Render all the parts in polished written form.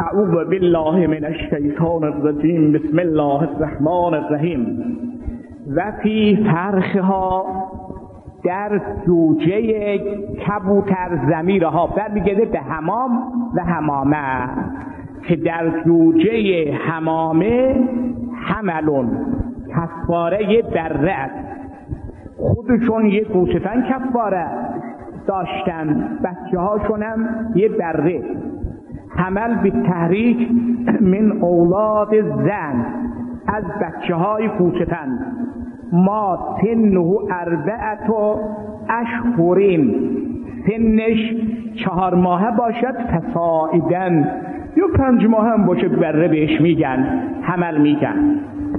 اعوذ بالله من الشیطان الرجیم. بسم الله الرحمن الرحیم. و فی فرخها، در جوجه کبوتر ضمیرها برمیگرده به حمام و حمامه، که در جوجه حمامه حملون کفاره بره است. خودشون یه گوسفند کفاره داشتن، بچه هاشون هم یه بره. حمل به تحریک من اولاد زن، از بچه های گوسفند. ما سنه 4 اشهرین، سنش 4 ماهه باشد. فصاعدن، یا 5 ماه هم باشه، بره بهش میگن، حمل میگن.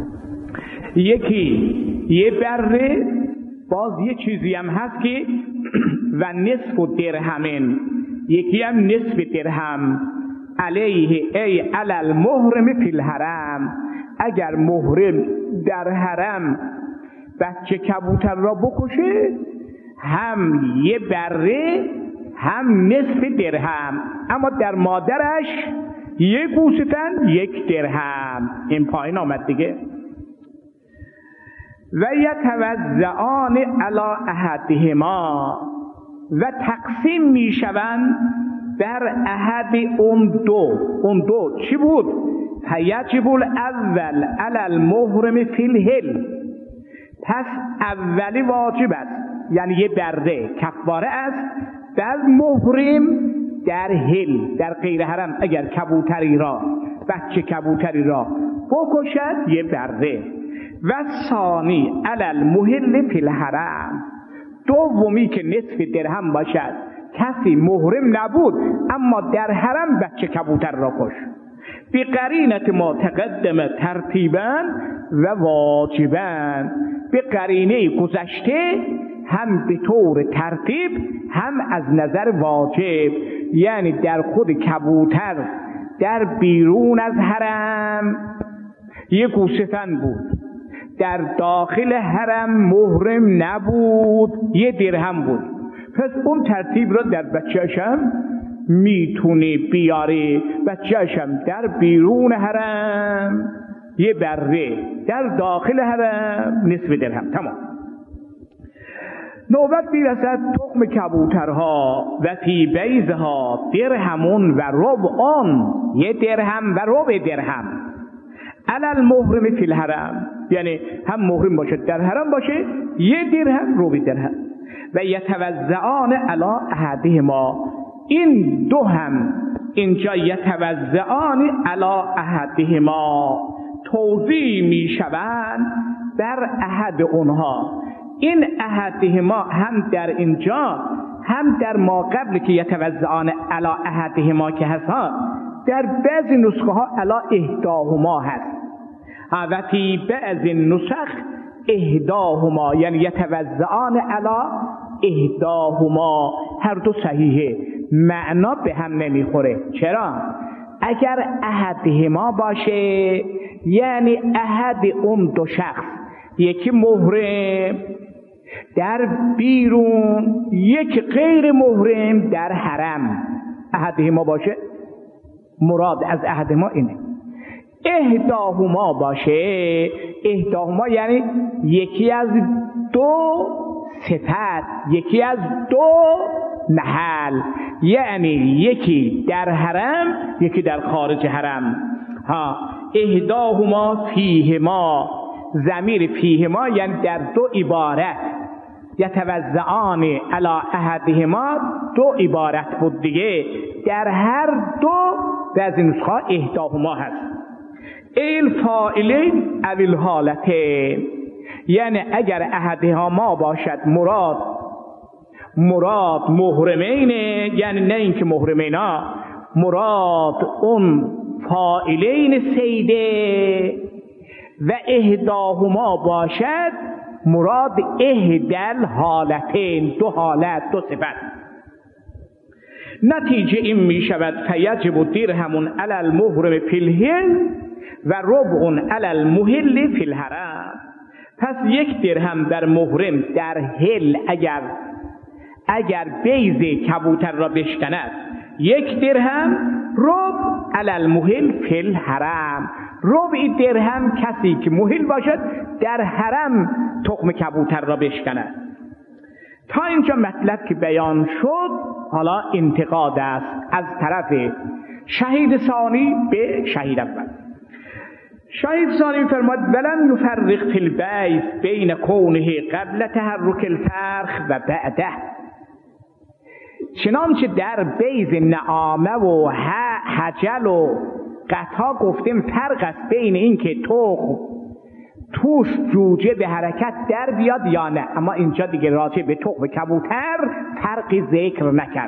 یکی یه بره، باز یه چیزی هم هست که و نصف درهمن، یکی هم نصف درهم. علیه ای علی المحرم فی الحرم، اگر محرم در حرم بچه کبوتر را بکشه، هم یه بره هم نصف درهم، اما در مادرش یه گوسفند 1 درهم. این پایین آمد دیگه. و یتوزعان علی احدهما، و تقسیم میشوند در احد اون دو چی بود؟ فیجب الاول علی المحرم فی الحل، پس اولی واجب است، یعنی یه برده کفاره است در محرم در حل، در غیر حرم اگر کبوتری را، بچه کبوتری را بکشد یه برده. و ثانی علی المحل فی الحرم، دومی که نصف درهم باشد، کسی محرم نبود اما در حرم بچه کبوتر را کش. بی قرینت ما تقدم ترتیبا و واجبا، به قرینه گذشته هم به طور ترتیب هم از نظر واجب، یعنی در خود کبوتر در بیرون از حرم یک گوسفند بود، در داخل حرم محرم نبود، 1 درهم بود. پس اون ترتیب را در بچه‌ش هم میتونه بیاره. بچه‌ش هم در بیرون حرم یه بره، در داخل حرم نصف درهم. تمام. نوبت میرسد تخم کبوترها. و فی بیضها درهمون و ربعون، 1 درهم و ربع درهم. علی المحرم فی الحرم، یعنی هم محرم باشه در حرم باشه 1 درهم ربع درهم. و یتوزعان علی احدهما، این دو هم اینجا یتوزعان علی احدهما توزیع می شوند در احد اونها. این احدهما هم در اینجا هم در ما قبل که یتوزعان علی احدهما که هست، در بعضی نسخه ها علی احداهما هست. و فی بعض نسخ احداهما، یعنی یتوزعان علی احداهما. هر دو صحیحه، معنا به هم نمیخوره. چرا؟ اگر احدهما باشه یعنی احد اون 2 شخص، یکی محرم در بیرون، یک غیر محرم در حرم. احدهما باشه، مراد از احدهما اینه. احداهما باشه، احداهما یعنی یکی از 2 صفت، یکی از 2 محل، یعنی یکی در حرم یکی در خارج حرم. احداهما فیهما، ضمیر فیهما یعنی در 2 عبارت. یتوزعان علی احدهما 2 عبارت بود دیگه، در هر 2 بعضی نسخه احداهما هست. الفاعلین او الحالتین، یعنی اگر احدهما باشد مراد محرمینه، یعنی نه اینکه محرمینا، مراد اون فاعلین سیده. و احداهما باشد مراد احدال حالتین، 2 حالت 2 صفت. نتیجه این می شود فیجب درهم علی المحرم فی الحل و ربع علی المحل فی الحرم. پس 1 درهم در محرم در حل اگر بیض کبوتر را بشکند، 1 درهم، ربع علی المحل فی الحرم، ربع درهم کسی که محل باشد در حرم تخم کبوتر را بشکند. تا اینجا مطلب که بیان شد، حالا انتقاد است از طرف شهید ثانی به شهید اول. شهید ثانی فرمود ولم یفرق فی البیض بین کونه قبل تحرک الفرخ و بعده، چنانچه در بیض نعامه و حجل و قطا گفتیم فرق است بین این که توش جوجه به حرکت در بیاد یا نه، اما اینجا دیگه راجع به تخم کبوتر فرقی ذکر نکرد.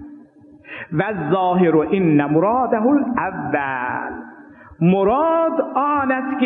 و ظاهر این مراده الاول، مراد آن است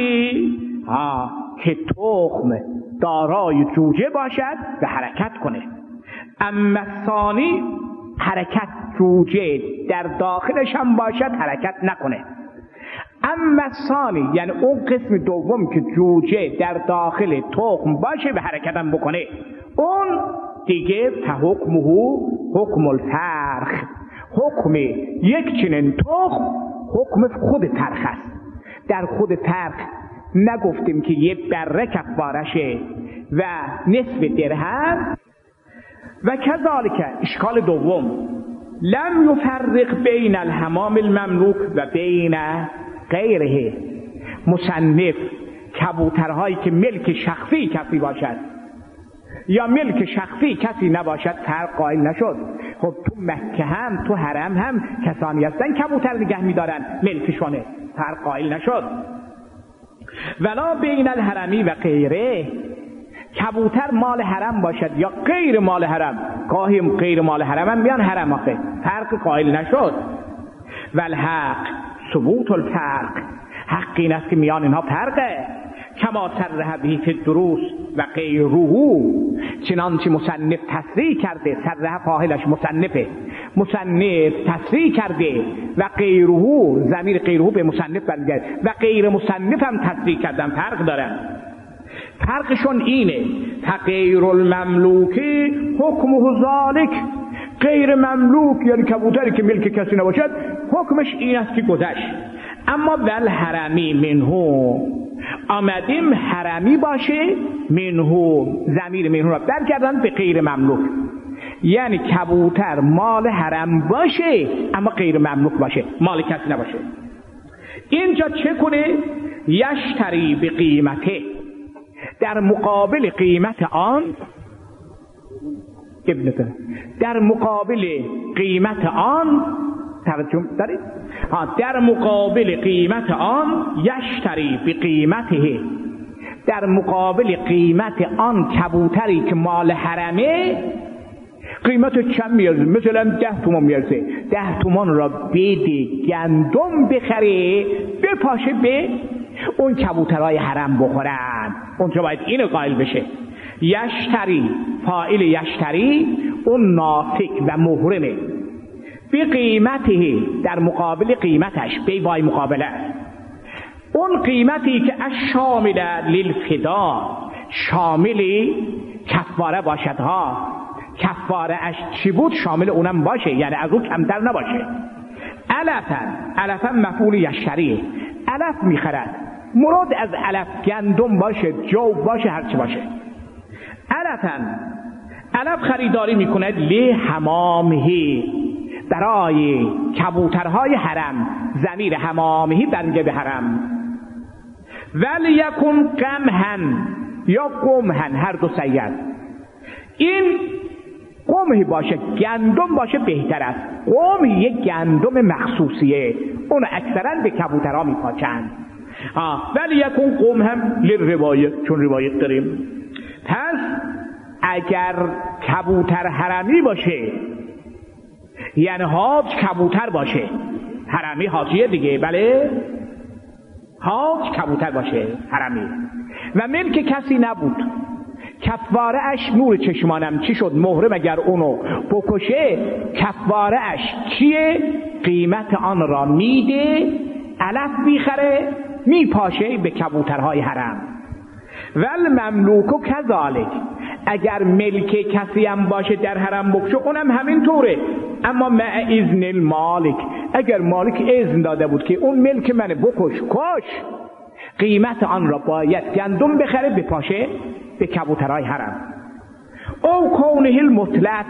که تخم دارای جوجه باشد و حرکت کنه. اما ثانی حرکت جوجه در داخلش هم باشد حرکت نکنه. اما ثانی یعنی اون قسم دوم که جوجه در داخل تخم باشه و حرکت هم بکنه، اون دیگه فحکمه حکم الفرخ، حکم یک چنین تخم حکم خود فرخ است. در خود فرخ نگفتیم که یه بره کفارشه و نصف درهم. و کذالک اشکال دوم، لم یفرق بین الحمام المملوک و بین غیره. مصنف کبوترهایی که ملک شخصی کسی باشد یا ملک شخصی کسی نباشد فرق قائل نشد. خب تو مکه هم تو حرم هم کسانی هستن کبوتر نگه می‌دارن ملکشونه، فرق قائل نشد. ولا بین الحرمی و غیره، کبوتر مال حرم باشد یا غیر مال حرم، گاهی غیر مال حرم هم میان حرم، آخه فرق قائل نشد. والحق ثبوت الفرق، حق این است که میان اینها فرقه. کما صرح به فی الدروس و غیره، چنانچه مصنف تصریح کرده، صرح فاعلش مصنفه، مصنف تصریح کرده و غیره، ضمیر غیره به مصنف برمیگرده و غیر مصنف هم تصریح کردن، فرق دارن. فرقشون اینه تغییر المملوک حکمه ذالک، غیر مملوک یعنی کبوتری که ملک کسی نباشد حکمش این است که گذشت. اما ول حرمی منهو، آمدیم حرمی باشه، منهو ضمیر منهو را برگردن به غیر مملوک، یعنی کبوتر مال حرم باشه اما غیر مملوک باشه، مال کسی نباشه. اینجا چه کنه؟ یشتری به قیمته، در مقابل قیمت آن، در مقابل قیمت آن، ترجمه دارید؟ در مقابل قیمت آن یشتری به قیمته، در مقابل قیمت آن کبوتری که مال حرمه قیمت چند میارزه؟ مثلا 10 تومان میارزه، 10 تومان را بده گندم بخره بپاشه به اون کبوترهای حرم بخورن، اونجا باید اینو قائل بشه. یشتری، فاعل یشتری اون ناسک و محرمه، به قیمته در مقابل قیمتش، بیوای مقابله، اون قیمتی که شامل للفدا، شامل کفاره باشد ها، کفاره اش چی بود شامل اونم باشه، یعنی از اون کمتر نباشه. علفا مفعول یشتریه، علف میخرد، مراد از علف گندم باشه، جو باشه، هرچی باشه. علف خریداری میکند لحمامه، برای کبوترهای حرم، ضمیر حمامه برمیگرده به حرم. ولیکن قمحن یا قمحن، هر دو سید، این قمحی باشه گندم باشه بهتر است. قمح یک گندم مخصوصیه، اون اکثرا به کبوترها میپاچند. ولیکن قمحن للروایت، چون روایت داریم. پس اگر کبوتر حرمی باشه، یعنی حاج کبوتر باشه، حرمی حاجیه دیگه، بله، حاج کبوتر باشه حرمی و ملک کسی نبود، کفاره اش نور چشمانم چی شد؟ محرم اگر اونو بکشه کفاره اش چیه؟ قیمت آن را میده، علف میخره میپاشه به کبوترهای حرم. ول مملوک کذالک، اگر ملک کسی هم باشه در حرم بکشه اونم همین طوره، اما مع اذن المالک، اگر مالک اذن داده بود که اون ملک منه بکش، کش، قیمت آن را باید گندم بخره بپاشه به کبوترهای حرم. او کونه المطلق،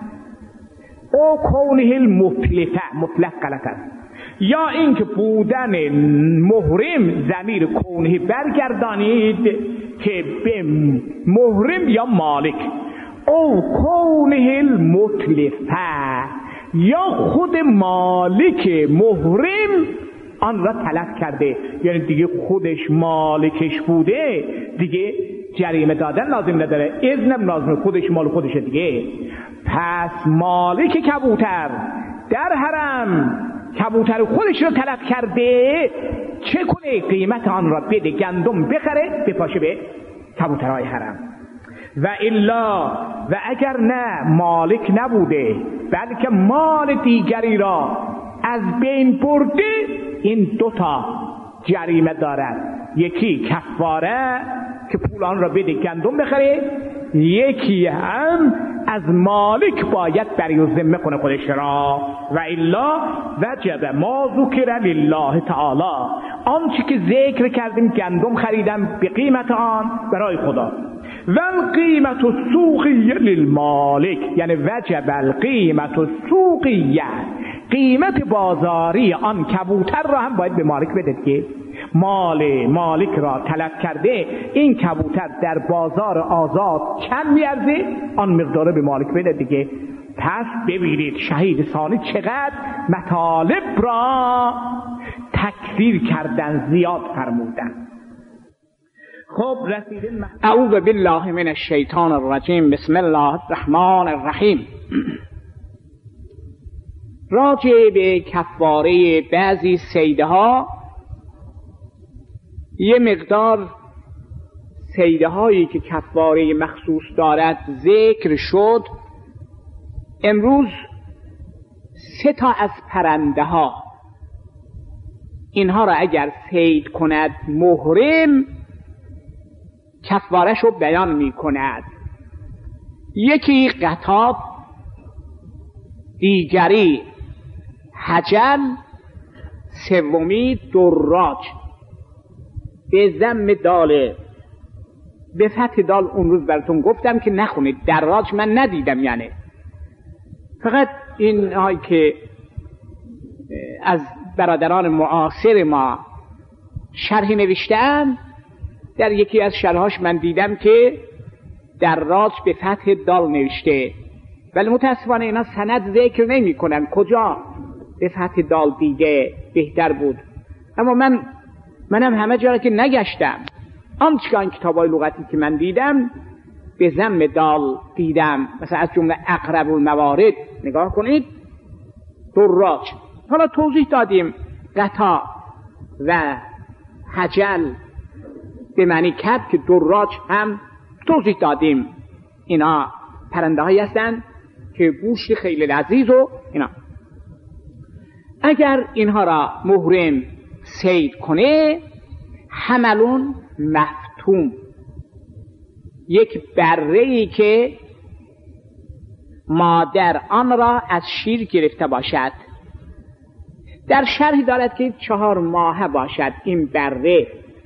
او کونه المطلقه، مطلق غلط است، یا اینکه بودن محرم ضمیر کونه برگردانید که به محرم یا مالک. او کونه المطلقه، یا خود مالک محرم آن را تلف کرده، یعنی دیگه خودش مالکش بوده، دیگه جریمه دادن لازم نداره، اذنم لازمه، خودش مال خودشه دیگه. پس مالک کبوتر در حرم کبوتر خودش رو تلف کرده، چه کنه؟ قیمت آن را بده، گندم بخره بپاشه به کبوترهای حرم. و الا، و اگر نه مالک نبوده بلکه مال دیگری را از بین برده، این دوتا جریمه دارد، یکی کفاره که پول آن را بده گندم بخره، یکی هم از مالک باید بری و ذمه کنه خودش را. و الا وجب ما ذکر لله تعالی، آنچه که ذکر کردیم گندم خریدم به قیمت آن برای خدا. و القیمت السوقیه للمالک، یعنی وجب القیمت السوقیه، قیمت بازاری آن کبوتر را هم باید به مالک بده که مال مالک را تلف کرده، این کبوتر در بازار آزاد چند میارزه آن مقدار به مالک بده دیگه. پس ببینید شهید ثانی چقدر مطالب را تکثیر کردن، زیاد فرمودن. خب رسیدیم. اعوذ بالله من الشیطان الرجیم، بسم الله الرحمن الرحیم. راجع به کفاره بعضی صیده ها، یه مقدار صیده هایی که کفاره مخصوص دارد ذکر شد. امروز 3 تا از پرنده ها، اینها را اگر صید کند محرم کفارش رو بیان می کند. یکی قطاب، دیگری حجل، سومی دراج. به ضم داله، به فتح دال اون روز براتون گفتم که نخونید، دراج من ندیدم، یعنی فقط این هایی که از برادران معاصر ما شرحی نوشتم، در یکی از شرحاش من دیدم که دراج به فتح دال نوشته، ولی متاسفانه اینا سند ذکر نمی کنن کجا به فتح دال دیده بهتر بود. اما منم همه جا که نگشتم، آنچه کتابای لغتی که من دیدم به ضم دال دیدم، مثلا از جمله اقرب الموارد نگاه کنید، دراج. حالا توضیح دادیم قطا و حجل به معنی کب، که دراج هم توضیح دادیم اینا پرنده هایی هستن که گوشت خیلی لذیذ و اینا. اگر اینها را محرم صید کنه، حملون مفتوم، یک بره‌ای که مادر آن را از شیر گرفته باشد. در شرح دارد که 4 ماه باشد این بره.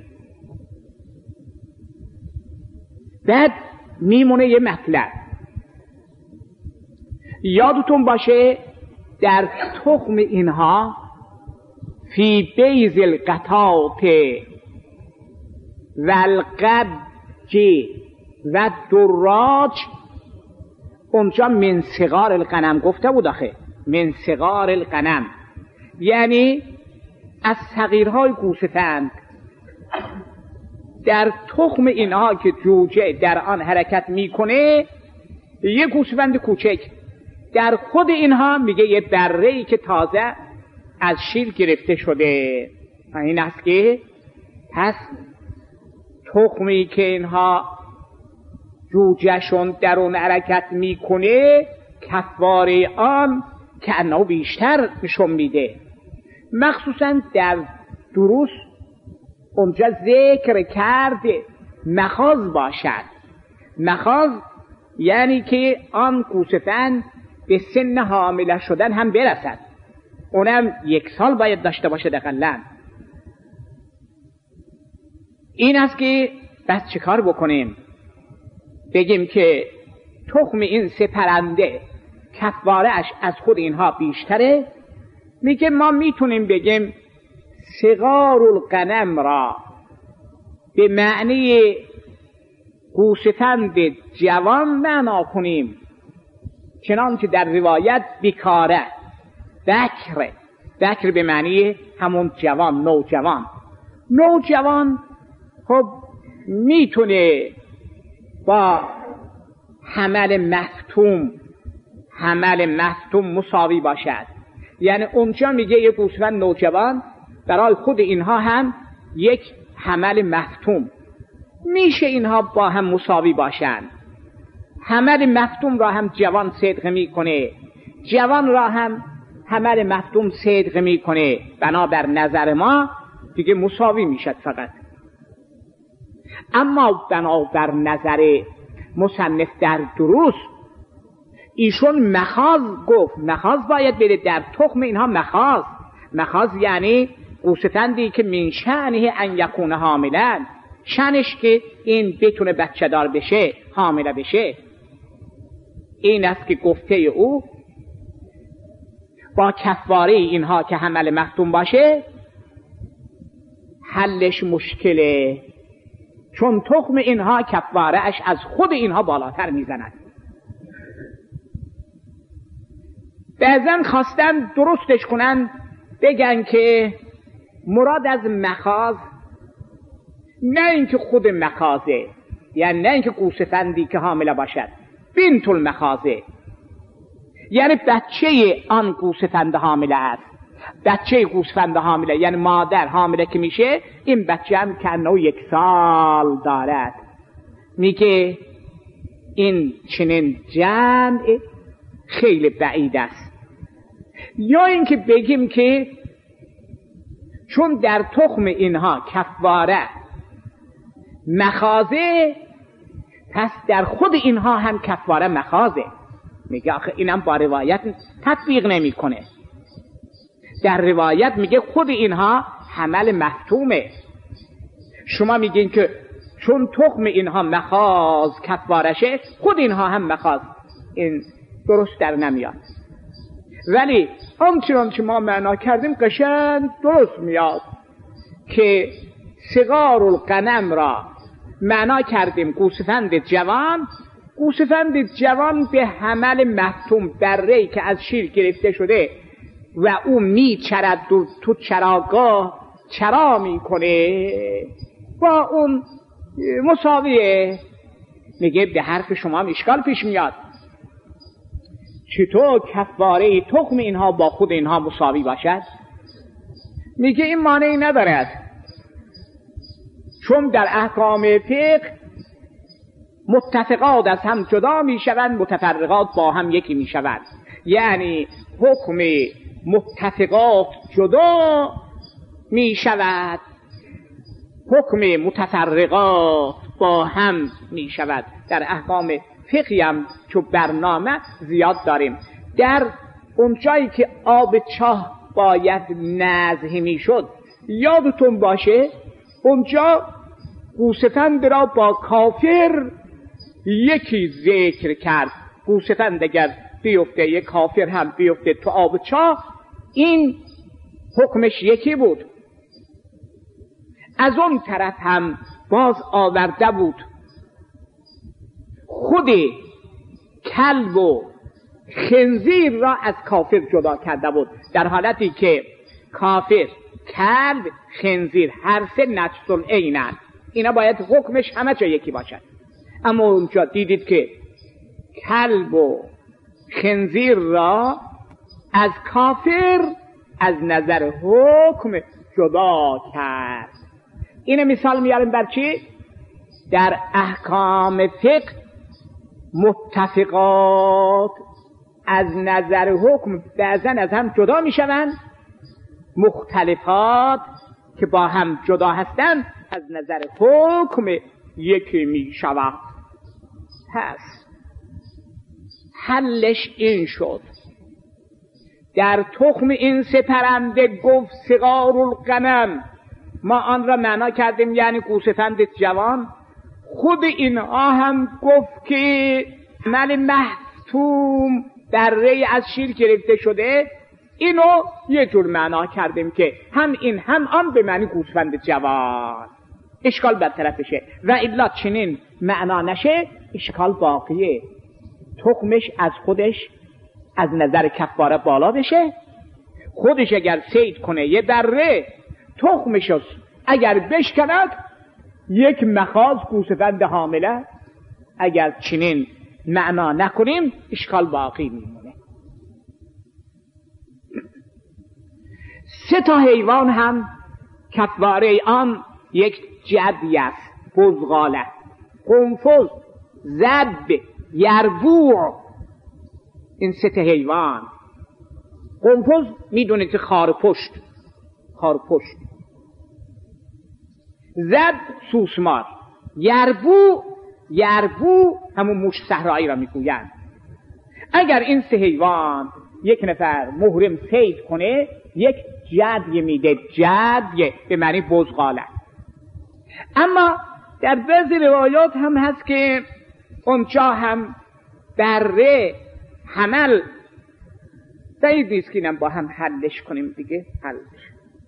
بعد میمونه یه مطلب، یادتون باشه در تخم اینها فی بیض القطاط و القبج و دراج، اونجا من صغار الغنم گفته بود، آخه من صغار الغنم یعنی از صغیرهای گوسفند. در تخم اینها که جوجه در آن حرکت میکنه، یه گوسفند کوچک، در خود اینها میگه یه بره‌ای که تازه از شیر گرفته شده. این است که پس تخمی که اینها جوجهشون در اون حرکت میکنه، کفاره آن که انه بیشتر نشون میده. مخصوصا در دروس اونجا ذکر کرده مخاض باشد. مخاض یعنی که آن گوسفند به سن حامله شدن هم برسد، اونم 1 سال باید داشته باشه دقیقاً. این است که بس چه کار بکنیم؟ بگیم که تخم این 3 پرنده کفاره‌اش از خود اینها بیشتره؟ میگه ما میتونیم بگیم صغار الغنم را به معنی گوسفند جوان معنا کنیم، چنانچه در روایت بیکاره بکر به معنی همون جوان، نوجوان خب میتونه با حمل مفتوم مساوی باشد. یعنی اونجا میگه یه گوسفند نوجوان برای خود اینها هم یک حمل مفتوم میشه، اینها با هم مساوی باشند. حمل مفتوم را هم جوان صدقه میکنه، جوان را هم حمل مفتوم صدقه میکنه، بنابر نظر ما دیگه مساوی میشد فقط. اما بنابر نظر مصنف در دروس ایشون مخاض گفت، مخاض باید بره در تخم اینها. مخاض یعنی گوسفندی که من شأنه ان یکون حاملا، شأنش که این بتونه بچه دار بشه، حامله بشه. این است که گفته او با کفاره اینها که حمل مختوم باشه حلش مشکله، چون تخم اینها کفاره اش از خود اینها بالاتر میزند. بعضن خواستن درستش کنن، بگن که مراد از مخاض نه اینکه خود مخاضه، یعنی نه اینکه گوسفندی که حامله باشد، بنت المخاضه، یعنی بچه آن گوسفند حامله است. بچه گوسفند حامله یعنی مادر حامله که میشه، این بچه هم کنه 1 سال دارد. میگه این چنین جمع خیلی بعید است. یا اینکه بگیم که چون در تخم اینها کفاره مخازه، پس در خود اینها هم کفاره مخازه. میگه آخه اینم با روایت تطبیق نمیکنه. در روایت میگه خود اینها حمل مفتومه، شما میگین که چون تخم اینها مخاز کفارشه، خود اینها هم مخاز. این درست در نمیاد. ولی آنچنان که ما معنا کردیم قشنگ درست میاد که صغار الغنم را معنا کردیم گوسفند جوان. گوسفند جوان به حمل مفتوم بره که از شیر گرفته شده و او میچرد تو چراگاه چرا میکنه، با اون مساویه. میگه به حرف شما اشکال پیش میاد، چطور کفاره تخم اینها با خود اینها مساوی باشد؟ میگه این مانعی ندارد، چون در احکام فقه متفقات از هم جدا میشوند، متفرقات با هم یکی میشوند. یعنی حکم متفقات جدا میشود، حکم متفرقات با هم میشود. در احکام فقهی هم چون برنامه زیاد داریم. در اون جایی که آب چاه باید نزه میشد، یادتون باشه اونجا گوسفند را با کافر یکی ذکر کرد. گوسفند اگر بیفته، یک کافر هم بیفته تو آب چاه، این حکمش یکی بود. از اون طرف هم باز آورده بود خود کلب و خنزیر را از کافر جدا کرده بود، در حالتی که کافر، کلب، خنزیر هر سه نجس العینند، اینا باید حکمش همه جا یکی باشد. اما اونجا دیدید که کلب و خنزیر را از کافر از نظر حکم جدا کرد. اینه مثال میاریم بر چی؟ در احکام فقه متفقات از نظر حکم بعضن از هم جدا میشوند، مختلفات که با هم جدا هستند از نظر حکم یکی میشوند. پس حلش این شد. در تخم این سه پرنده گفت صغار الغنم، ما آن را معنا کردیم یعنی گوسفند جوان. خود اینها هم گفت که عمل مختوم در ری از شیر گرفته شده، اینو یه جور معنا کردیم که هم این هم آن به معنی گوسفند جوان. اشکال برطرفشه و الا چنین معنا نشه اشکال باقیه. تخمش از خودش از نظر کفاره بالا بشه، خودش اگر صید کنه یه دره تخمش اگر بشکند یک مخاض گوسفند حامله. اگر چنین معنا نکنیم اشکال باقی میمونه. سه تا حیوان هم کفاره آن یک جدی است، بزغاله، قنفذ، ذب، یربوع. این سه تا حیوان. قنفذ میدونید که خارپشت، ذب سوسمار، یربوع همون موش صحرایی را میگویند. اگر این سه حیوان یک نفر محرم صید کنه یک جدی میده، جدی به معنی بزغاله. اما در بعضی روایات هم هست که اونجا هم بره حمل سعید نیست که اینم با هم حلش کنیم دیگه. حلش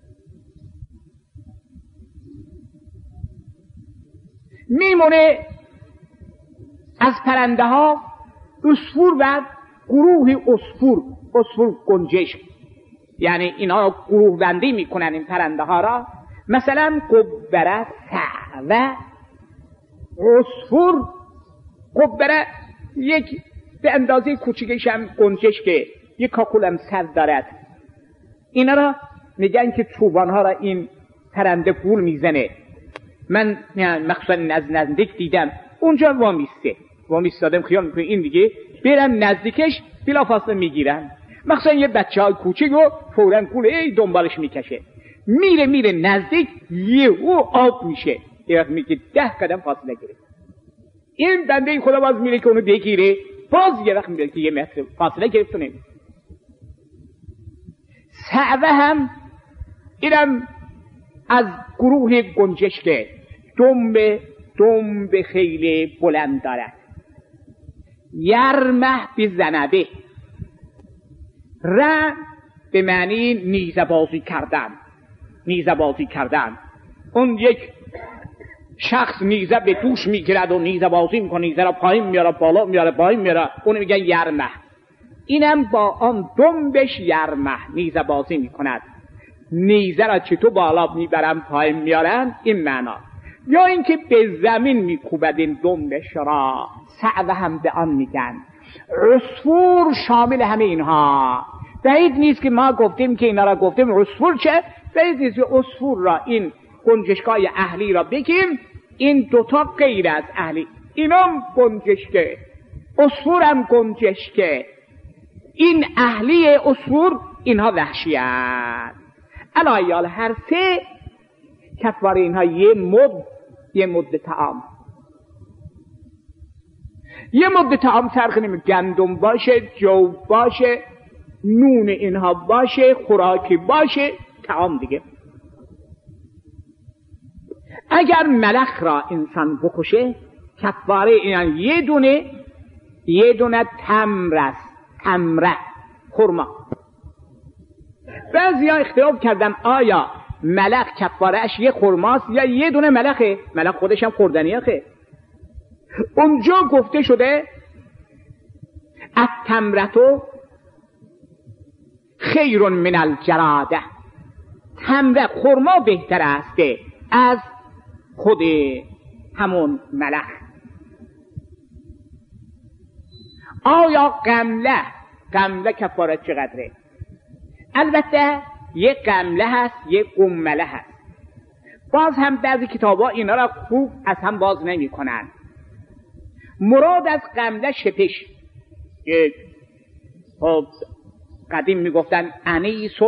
میمونه از پرنده ها عصفور و گروه عصفور گنجش، یعنی اینا گروه بندی میکنن این پرنده ها را. مثلا قبره، ثعوه، عصفور. قبره یک به اندازه کوچیکش هم گنجش که یک کاکول هم سر دارد. اینا را میگن که چوبان ها را این پرنده گول میزنه. من مخصوصا نزدیک دیدم اونجا وامیستادم خیال میکنه این دیگه برم نزدیکش بلافاصله میگیرن. مخصوصا یه بچه های کوچیک رو فوراً گول دنبالش میکشه، میره نزدیک یهو آب میشه. یه وقت میگه 10 قدم فاصله گرفت. این بنده خدا باز میره که اونو بگیره، باز یه وقت میره که 1 متر فاصله گرفت و نمیره. ثعوه هم اینم از گروه گنجشک، دنب خیلی بلند دارد. یرمه به زنبه، به معنی نیزه بازی کردن. اون یک شخص نیزه به دوش میگیرد و نیزه بازی میکنه، نیزه را پایین میاره، بالا میاره، پایین میاره، اونو میگن یرمه. اینم با آن دنبش یرمه نیزه بازی میکند. نیزه را چطور بالا میبرن پایین میارن، این معنا. یا اینکه به زمین میکوبد این دنبش را، ثعوه هم به آن میگن. عصفور شامل همه اینها. بعید نیست که ما گفتیم که اینا را گفتیم عصفور چه؟ بعید نیست که عصفور را این گنجشکای اهلی را بگیم، این دوتا غیر از اهلی. اینم گنجشکه، عصفورم گنجشکه. این اهلی عصفور، اینها وحشی هست. علایال هر سه کفاره اینها یه مد طعام. یه مد طعام فرق نمیکنه، گندم باشه، جو باشه، نون اینها باشه، خوراکی باشه، طعام دیگه. اگر ملخ را انسان بکشه کفاره اینها یه دونه تمره، خرما. بعضی ها اختلاف کردن آیا ملخ کفارهش یه خرماست یا یه دونه ملخه. ملخ خودش هم خوردنیه خه. اونجا گفته شده التمرتو خیر من الجراده، تمره خرما بهتر است از خود همون ملخ. آیا قمله کفاره چقدره؟ البته یک قمله هست، یک قمله هست. باز هم بعضی کتابا اینا را خوب از هم باز نمی کنن. مراد از قمله شپش، قدیم می گفتن انیس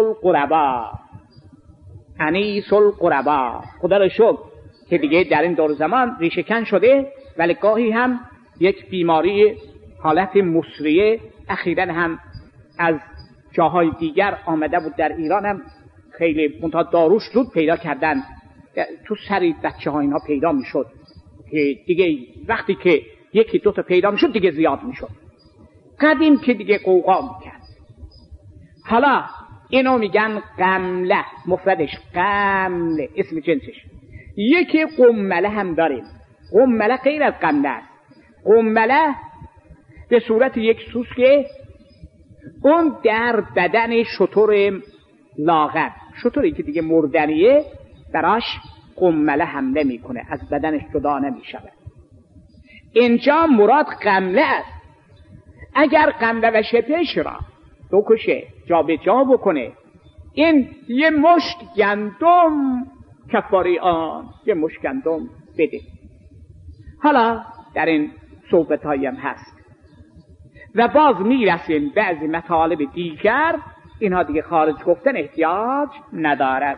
القربا. خدا را شکر که دیگه در این دور زمان ریشه کن شده، ولی گاهی هم یک بیماری حالت مصریه اخیراً هم از جاهای دیگر آمده بود، در ایران هم خیلی منتها داروش زود پیدا کردن، تو سری بچه ها اینا پیدا میشد که دیگه وقتی که یکی دو تا پیدا میشد دیگه زیاد میشد. قدیم که دیگه قوقا میکرد. حالا اینو میگن قمله، مفردش قمله، اسم جنسش. یکی قمله هم داریم. قمله غیر از قمله است. قمله به صورت یک سوسکه، اون در بدن شتر لاغر، شتری که دیگه مردنیه، براش قمله حمله میکنه، از بدنش جدا نمیشود. اینجا مراد قمله است. اگر قمله و شبهش را بکشه، جا به جا بکنه، این یه مشت گندم کفاره آن، یه مشت گندم بده. حالا در این صحبت هایی هم هست و باز میرسیم بعضی مطالب دیگر، اینها دیگه خارج گفتن احتیاج ندارد.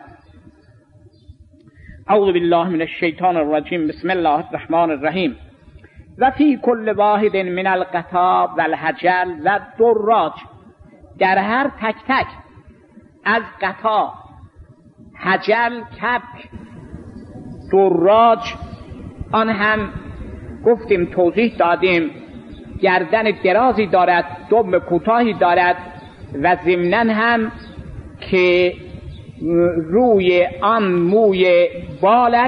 اعوذ بالله من الشیطان الرجیم، بسم الله الرحمن الرحیم. و فی کل واحد من القطاب و الحجل و الدراج، در هر تک تک از قطا، حجل، کبک، دراج، آن هم گفتیم توضیح دادیم گردن درازی دارد، دم کوتاهی دارد و ضمناً هم که روی آن موی بالش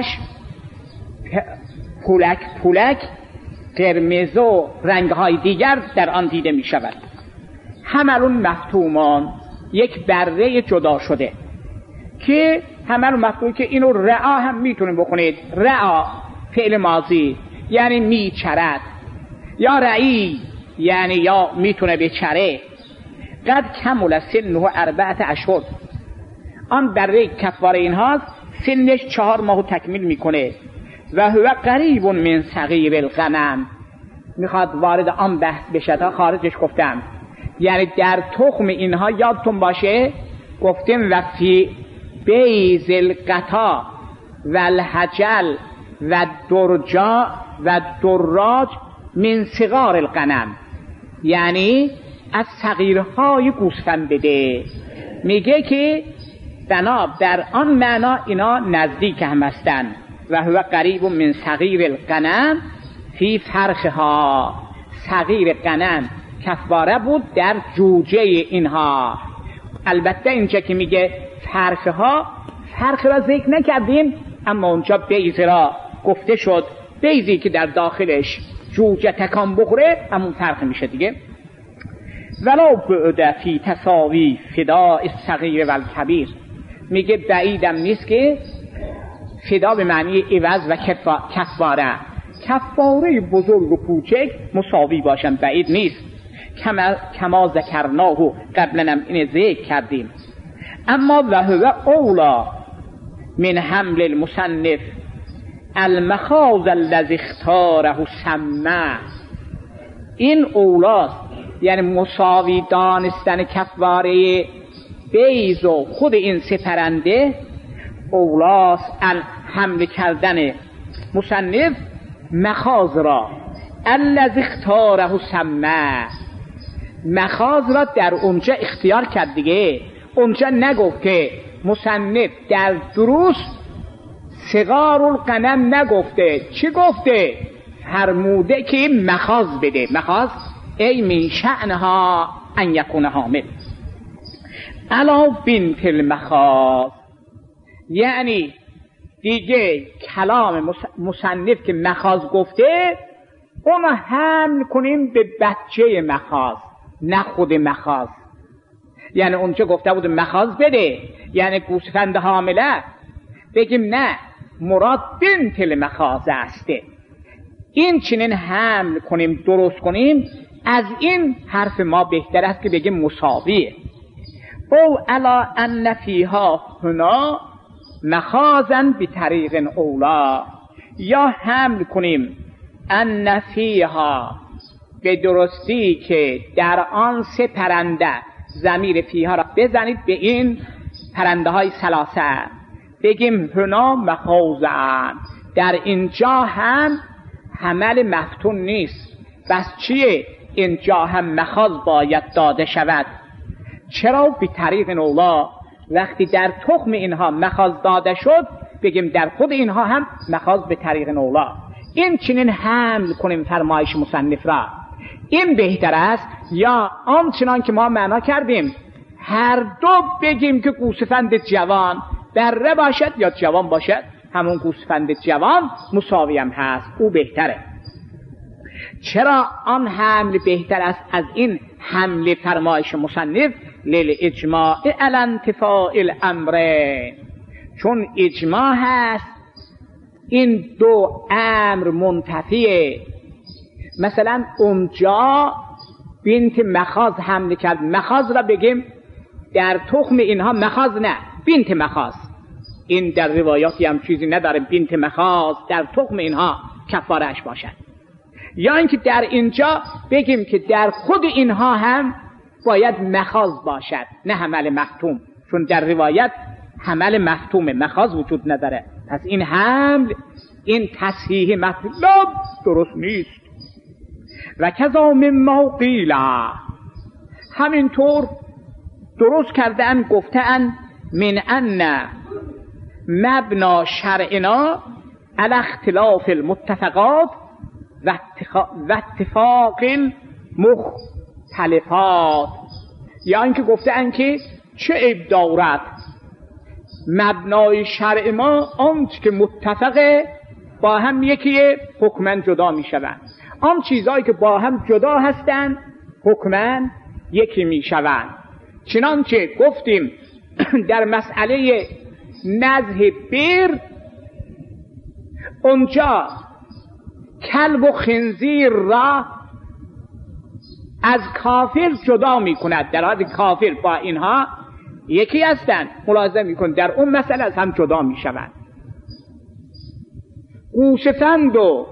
پولک پولک قرمز و رنگهای دیگر در آن دیده می شود. حملون مفتومان، یک بره جدا شده که حملون مفتوم، که اینو رعا هم میتونید بکنید. رعا فعل ماضی یعنی میچرد، یا رعی یعنی یا میتونه بچره. قد کمل سنه 4 اشهر، آن بره کفاره اینها سنش 4 ماه تکمیل میکنه. و هو قریب من صغیر الغنم، میخواد وارد آن بحث بشه تا خارجش گفتم. یعنی در تخم اینها یادتون باشه گفتیم و فی بیض القطا و الحجل و درجا و دراج من صغار الغنم، یعنی از صغیرهای گوسفند بده. میگه که بناب در آن معنا اینا نزدیک هم هستن. و هو قریب من صغیر الغنم فی فرخها، صغیر غنم کفاره بود در جوجه اینها. البته اینجا که میگه فرخها، فرخ را ذکر نکردیم، اما اونجا بیض را گفته شد. بیضی که در داخلش جوجه تکان بخوره همون فرخ میشه دیگه. ولو بعد فی تساوی فداء الصغیر و الکبیر، میگه بعیدم نیست که فدا به معنی عوض و کفاره، کفاره بزرگ و کوچک مساوی باشن، بعید نیست. کما ذکرناه قبلا اینه ذکر کردیم. اما و هو اولا من حمل المصنف المخاض الذی اختاره سمه، این اولاست، یعنی مساوی دانستن کفاره بیض و خود این سپرنده اولاست. حمل کردن مصنف مخاض را الذی اختاره سمه، مخاض را در اونجا اختیار کرد دیگه. اونجا نگفت که مصنف در دروس صغار الغنم نگفته، چی گفته؟ فرموده که مخاض بده. مخاض ای من شأنها ان یکون حامل. الا بنت المخاض، یعنی دیگه کلام مصنف که مخاض گفته اونو حمل کنیم به بچه مخاض، نه خود مخاض. یعنی اونجا گفته بود مخاض بده، یعنی گوسفند حامله، بگیم نه مراد بنت المخاض است. این چنین حمل کنیم، درست کنیم، از این حرف ما بهتر است که بگیم مساویه. او علا ان فیها هنا مخازن به طریق اولا، یا حمل کنیم ان فیها به درستی که در آن سه پرنده، ضمیر فیها را بزنید به این پرنده های ثلاثه، بگیم هنا مخازن، در اینجا هم حمل مفتون نیست. بس چیه؟ اینجا هم مخاض باید داده شود. چرا؟ به طریق اولا وقتی در تخم اینها مخاض داده شد، بگیم در خود اینها هم مخاض به طریق اولا. این چنین حمل کنیم فرمایش مصنف را. این بهتر است یا آنچنان که ما معنا کردیم هر دو بگیم که گوسفند جوان بره باشد یا جوان باشد، همون گوسفند جوان مساوی هم هست، او بهتره. چرا آن حمل بهتر است از این حمل فرمایش مصنف؟ للاجماع علی انتفاء الامر، چون اجماع هست این دو امر منتفیه. مثلا اونجا بنت مخاض حمل کرد، مخاض را بگیم در تخم اینها مخاض نه، بنت مخاض. این در روایاتی هم چیزی نداره بنت مخاض در تخم اینها کفارهش باشد. یا اینکه در اینجا بگیم که در خود اینها هم باید مخاض باشد، نه حمل مختوم، چون در روایت حمل مختوم مخاض وجود نداره. پس این حمل، این تصحیح مطلب درست نیست. و کذا مما قیل، همینطور درست کردن گفتن من ان مبنا شرعنا علی اختلاف المتفقات و اتفاق المختلفات، یا اینکه گفتن که چه عیب دارد مبنای شرع ما آنچه که متفقه با هم یکیه حکمن جدا می شوند، آن چیزهایی که با هم جدا هستند حکمن یکی می شوند. چنانچه گفتیم در مسئله نزح بر، اونجا کلب و خنزیر را از کافر جدا می کند، در حالی کافر با اینها یکی هستند، ملاحظه می کند در اون مسئله از هم جدا می شوند. گوسفند و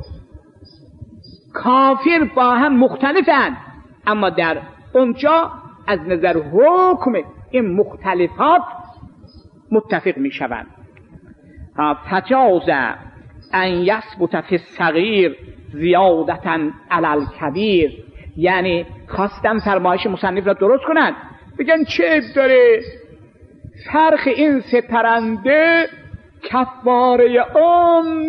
کافر با هم مختلفند، اما در اونجا از نظر حکم این مختلفات متفق می شوند. فجاز ان یثبت فی الصغیر زیادتا علی الکبیر، یعنی خواستم فرمایش مصنف را درست کنند، بگن چه داره فرق این سه پرنده کفاره آن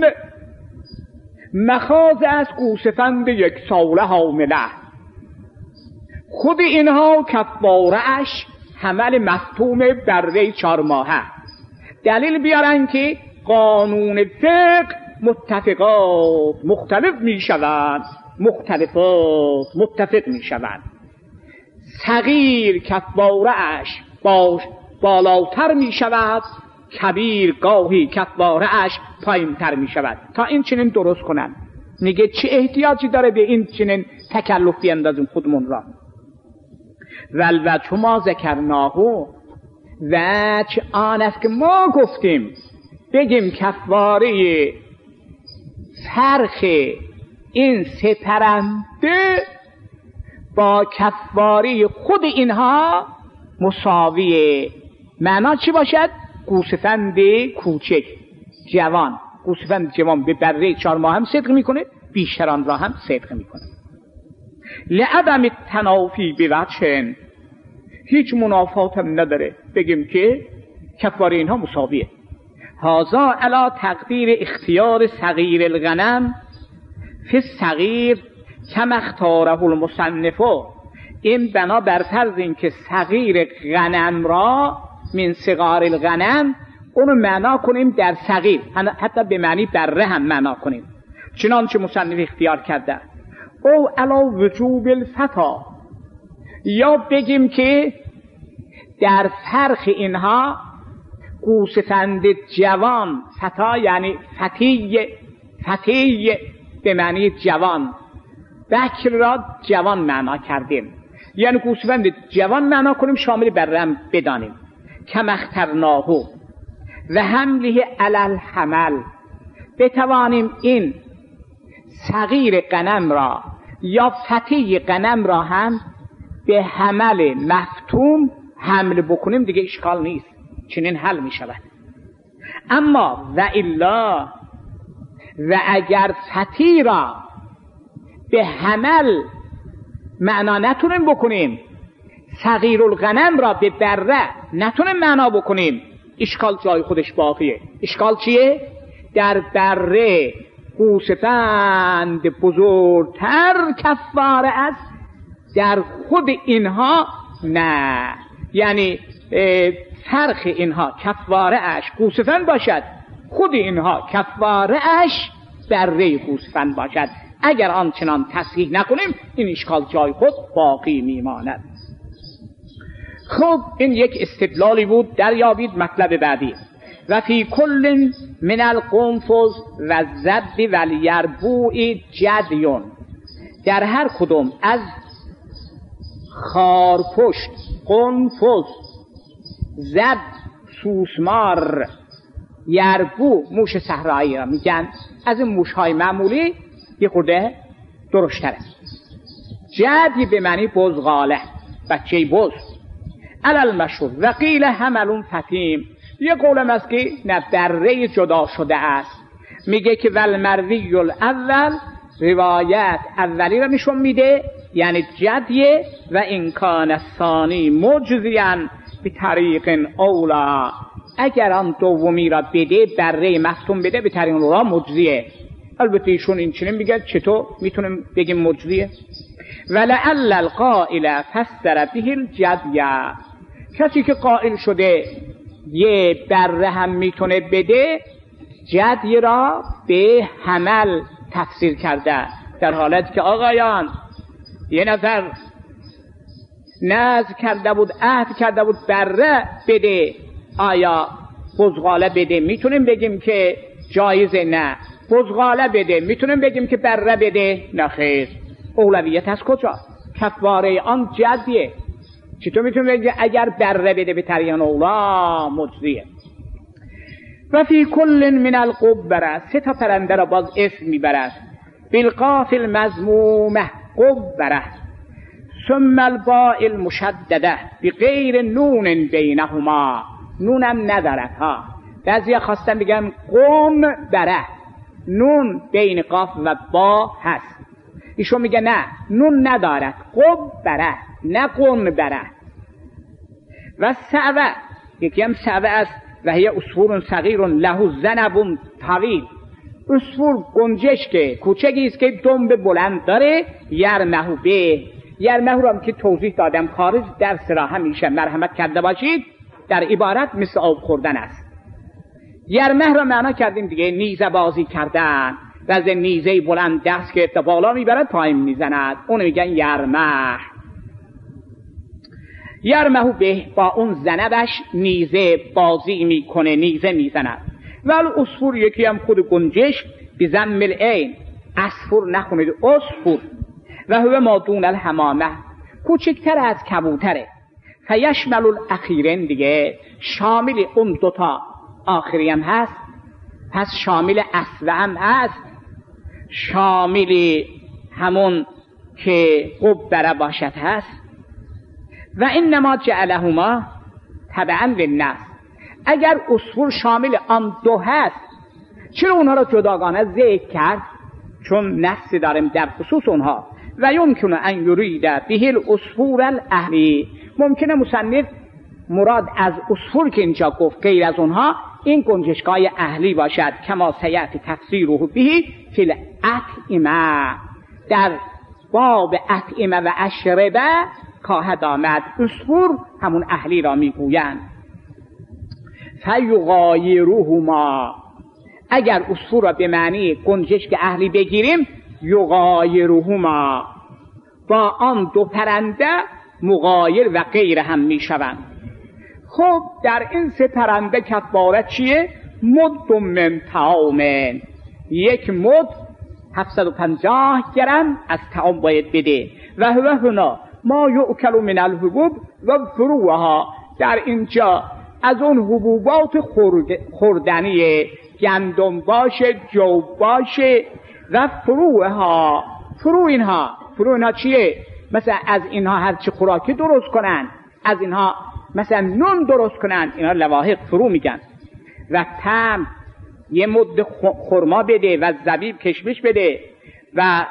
مخاض از گوسفند یک ساله حامله، خود اینها کفاره اش حمل مفتوم بره 4 ماهه. دلیل بیارن که قانون فقه متفقات مختلف می شوند، مختلفات متفق می شوند. صغیر کفاره اش بالاتر می شود، کبیر گاهی کفاره اش پایین تر می شود. تا این چنین درست کنن، میگه چه احتیاجی داره به این چنین تکلف بیندازیم خودمون را. والوجه ما ذکرناهو، وجه آن است که ما گفتیم بگیم کفاره فرق این سه پرنده با کفاره خود اینها مساویه. معنا چی باشد؟ گوسفند کوچک جوان، گوسفند جوان به بره 4 ماه هم صدق میکنه، بیشتران را هم صدق میکنه. لعدم التنافی بوجه، هیچ منافات هم نداره بگیم که کفاره اینها مساویه. هذا علی تقدیر اختیار صغیر الغنم فی الصغیر کما اختاره المصنف، این بنا بر فرض این که صغیر غنم را من صغار الغنم اونو معنا کنیم در صغیر، حتی به معنی بره هم معنا کنیم، چنانچه مصنف اختیار کرده. او علا وجوب الفتا، یا بگیم که در فرق اینها گوسفند جوان، فتا یعنی فتی به معنی جوان، بکر را جوان معنا کردیم، یعنی گوسفند جوان معنا کنیم شامل برم بدانیم. کم اخترناهو و حمله علی الحمل، بتوانیم این صغیر غنم را یا فتی غنم را هم به حمل مفتوم حمل بکنیم، دیگه اشکال نیست، چنین حل می شود. اما و الا، و اگر فتی را به حمل معنا نتونیم بکنیم، صغیر الغنم را به بره نتونیم معنا بکنیم، اشکال جای خودش باقیه. اشکال چیه؟ در بره گوسفند بزرگتر کفاره است، در خود اینها نه. یعنی فرق اینها کفاره اش گوسفند باشد، خود اینها کفاره اش بره گوسفند باشد. اگر آنچنان تصحیح نکنیم این اشکال جای خود باقی میماند. خب این یک استدلالی بود. دریابید مطلب بعدی. و فی کل من القنفذ و الزب و الیربوع جدیون، در هر کدوم از خارپشت، قنفذ، زب سوسمار، یربوع موش صحرایی را میگن، از این موشهای معمولی یه خورده درشتره. جدی به معنی بزغاله، بچه بز. علل مشهور و قیل حمل فتیم، یه قولم است که نه بره جدا شده است. میگه که والمروی الاول، روایت اولی را نشون میده، یعنی جدیه. و امکان الثانی مجزیان به طریق اولا، اگر آن دومی را بده، بره مفتون بده، به طریق اولا مجزیه. البته ایشون این چنین میگه، چطور میتونیم بگیم مجزیه؟ ولعل القائل فسر به الجدیه، کسی که قائل شده یه بره هم میتونه بده، جدی را به حمل تفسیر کرده، در حالت که آقایان یه نفر نذر کرده بود، عهد کرده بود بره بده، آیا بزغاله بده میتونیم بگیم که جایزه؟ نه. بزغاله بده میتونیم بگیم که بره بده؟ نه خیر. اولویت از کجا؟ کفاره آن جدیه. چطور میتونیم بگیم اگر بره بده به طریق اولا مجزیه؟ و فی کل من القبره، سه تا پرنده را باز اسم میبرد. بالقاف المضمومه قبره، ثم الباء المشدده بغیر نون بینهما، نونم ندارد ها. بعضیا خواستن بگن قم بره، نون بین قاف و با هست. ایشون میگه نه، نون ندارد، قم بره نه قم بره. و سعوه، یکی هم سعوه است، و هی عصفور صغیر له ذنب طویل، عصفور گنجشک کوچکی است که دنب بلند داره. یرمه به، یرمه را که توضیح دادم خارج درس را همیشه مرحمت کرده باشید، در عبارت مثل آب خوردن است. یرمه را معنا کردیم دیگه، نیزه بازی کردن، و از نیزه بلند دست که بالا میبرد پایین میزند، اون میگن یرمه. یرمه به، با اون زنبش نیزه بازی میکنه، نیزه میزند. ولی عصفور یکی هم خود گنجش، به ضم العین، عصفور نخونید عصفور. و هو ما دون الحمامه، کوچکتر از کبوتره. فیشمل الاخیرین، دیگه شامل اون دوتا آخری هم هست، پس شامل اصل هم هست، شامل همون که قبره باشد هست. و انما جعلهما تبعا للنص، اگر عصفور شامل آن دو هست، چرا اونها را جداگانه ذکر کرد؟ چون نص داریم در خصوص اونها. و یمکن ان یرید به العصفور الاهلی، ممکنه مصنف مراد از عصفور که اینجا گفت غیر از اونها این گنجشگاه اهلی باشد، کما سیأتی تفسیره به فی الاطعمه، در باب اطعمه و اشربه خواهد آمد. عصفور همون اهلی را میگویند. فیغایرهما، اگر عصفور را به معنی گنجشک اهلی بگیریم، یغایرهما، با آن دو پرنده مغایر و غیر هم میشوند. خب در این سه پرنده کفاره چیه؟ مد من طعام، یک مد 750 گرم از طعام باید بده. و هنا ما یؤکل من الحبوب و فروعها، در اینجا از اون حبوبات خوردنی، گندم باشه، جو باشه، و فروعها، فروع اینها چیه؟ مثلا از اینها هرچی خوراکی درست کنن، از اینها مثلا نون درست کنن، اینا لواحق فروع میگن. و تمر، یه مد خرما بده، و زبیب کشمش بده، و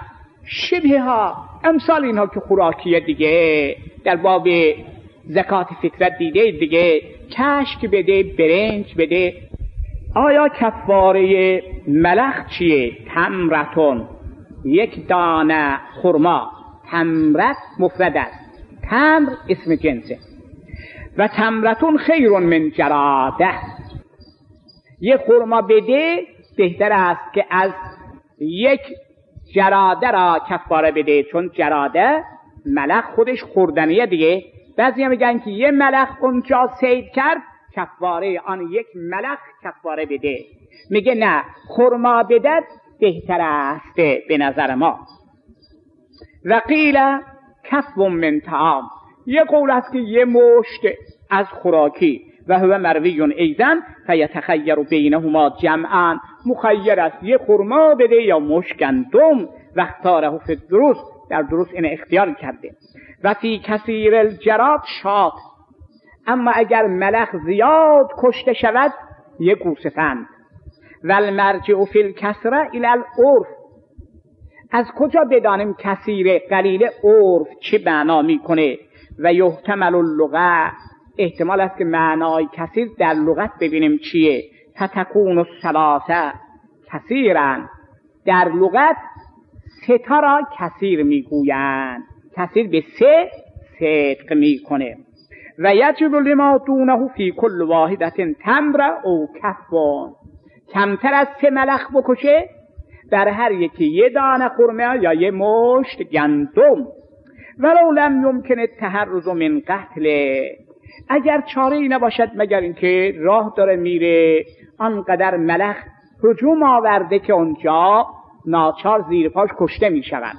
شبه ها امثال اینها که خوراکیه دیگه، در باب زکات فطرت دیده دیگه، کشک بده، برنج بده. آیا کفاره ملخ چیه؟ تمرتون، یک دانه خرما. تمرت مفرد است، تمر اسم جنسه. و تمرتون خیر من جراده، یک خرما بده بهتر است که از یک جراده را کفاره بده، چون جراده ملخ خودش خوردنیه دیگه. بعضی هم میگن که یه ملخ اونجا صید کرد، کفاره آن یک ملخ کفاره بده. میگه نه، خرما بدد بهتر است به نظر ما. و قیل کف من طعام، یه قول است که یه مشت از خوراکی. و هو مروی ایضا فیتخیر بینهما جمعا، مخیر است یه خرما بده یا مشت گندم. و اختاره فی الدروس، در دروس این اختیار کرده. و فی کثیر الجراد شات، اما اگر ملخ زیاد کشته شود یک گوسفند. و المرجع فی الکثره الی العرف، از کجا بدانیم کثیر قلیل؟ عرف چه معنا میکنه؟ و یحتمل اللغه، احتمال است که معنای کثیر در لغت ببینیم چیه. فتکون الثلاثه کثیرا، در لغت سه تا را کثیر میگویند، کثیر به سه صدق میکنه. و یجب لما دونه فی کل واحدة تمر او کفون، کمتر از سه ملخ بکشه در هر یکی یه دانه خرما یا یه مشت گندم. ولو لم یمکن التحرز من قتل، اگر چاره ای نباشد مگر اینکه راه داره میره آنقدر ملخ هجوم آورده که اونجا ناچار زیر پاش کشته میشوند.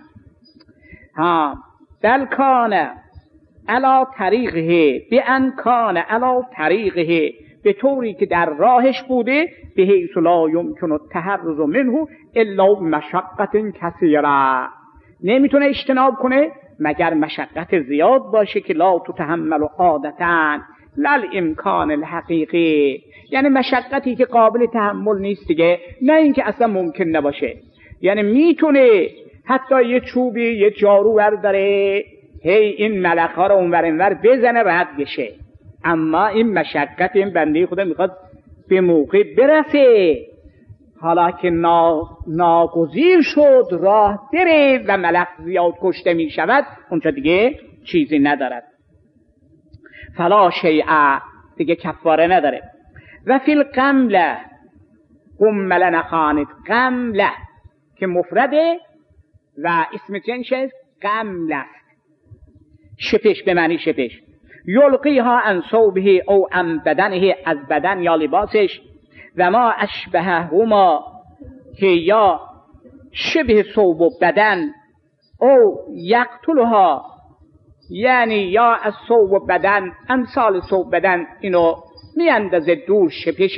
بل کان علی طریقه، بان کان علی طریقه، به طوری که در راهش بوده، به حیث لا یمکن التحرز منه الا بمشقت کثیره، نمیتونه اجتناب کنه مگر مشقت زیاد باشه که لا تتحمل عادتاً لل امکان الحقیقی، یعنی مشقتی که قابل تحمل نیست دیگه، نه اینکه اصلا ممکن نباشه. یعنی میتونه حتی یه چوبی یه جارو برداره هی این ملخ ها رو اونور اینور بزنه رد بشه، اما این مشقت این بنده خدا میخواد به موقع برسه. حالا که ناگزیر شد راه بره و ملخ زیاد کشته می شود، اونجا دیگه چیزی ندارد. فلا شیعه، دیگه کفاره نداره. و فی القمله، قمله نخانید، قمله که مفرده و اسم جنسش قمله، شپش به معنی شپش. یلقیها عن ثوبه او عن بدنه، از بدن یا لباسش. و ما اشبههما، که یا شبه ثوب و بدن، او یقتلها، یعنی یا از ثوب و بدن امثال ثوب بدن اینو میاندازه دور،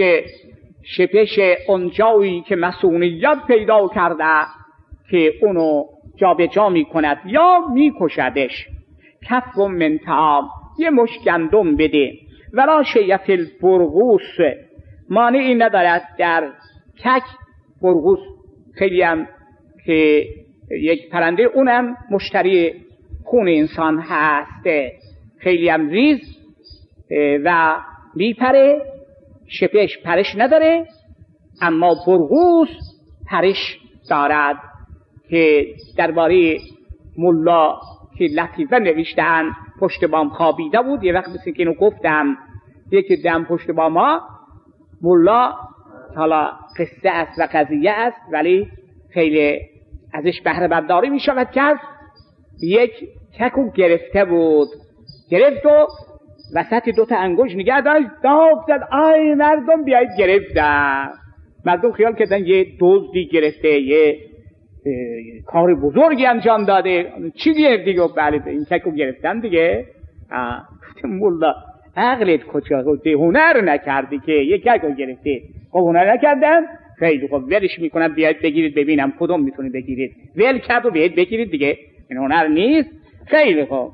شپش اونجایی که مسئولیت پیدا کرده که اونو جا به جا می کند یا می کشدش. کف من طعام، یه مشت گندم بده. ولا شیء فی البرغوث، مانعی ندارد در کک. برغوث خیلی هم که یک پرنده، اونم مشتری خون انسان هست، خیلی هم ریز و میپره، شپش پرش نداره، اما برغوث پرش دارد که درباره ملا که لطیفه نوشتن پشت بام خوابیده بود. یه وقت مثل که اینو گفتم، یکی دم پشت بام ها ملا، حالا قصه است و قضیه است ولی خیلی ازش بهره برداری می شود کرد. یک ککو گرفته بود، گرفت و وسط دوتا انگوش نگه داشت، داد زد آی مردم بیایید گرفتم. مردم خیال کردن یه دزدی گرفته، یه کار بزرگی انجام داده. چی گرفتی؟ گفت بله این ککو گرفتم دیگه. مولا عقلت کجا؟ گفته هنر نکردی که یک ککو گرفتی. خب هنر نکردم؟ خیلی خب ولش میکنم بیاید بگیرید ببینم کدوم میتونید بگیرید. ول کرد و بیاید بگیرید دیگه، این هنر نیست. خیلی خب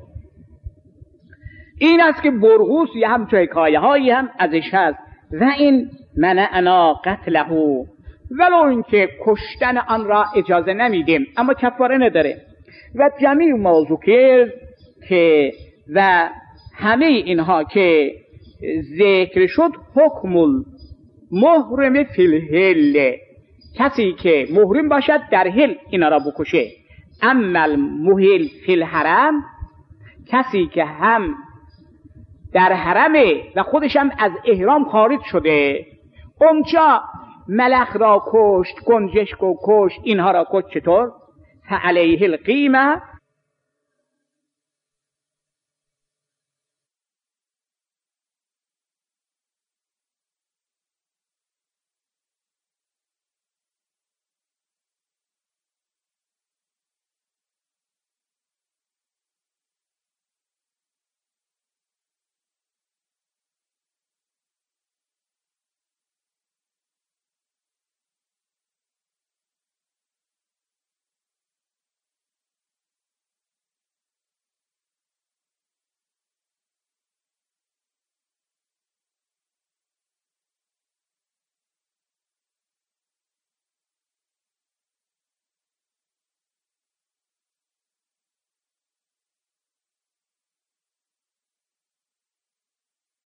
این است که برغوث یه همچه حکایه هایی هم ازش هست. و این منعنا قتله، ولو اینکه کشتن آن را اجازه نمیدیم، اما کفاره نداره. و جمیع موضوع که و همه اینها که ذکر شد حکم المحرم فی الحل، کسی که محرم باشد در حل اینا را بکشه. اما المحل فی الحرم، کسی که هم در حرمه و خودش هم از احرام خارج شده، اونجا ملخ را کشت، گنجشک را کشت، اینها را کشت، چطور؟ فعلیه القیمه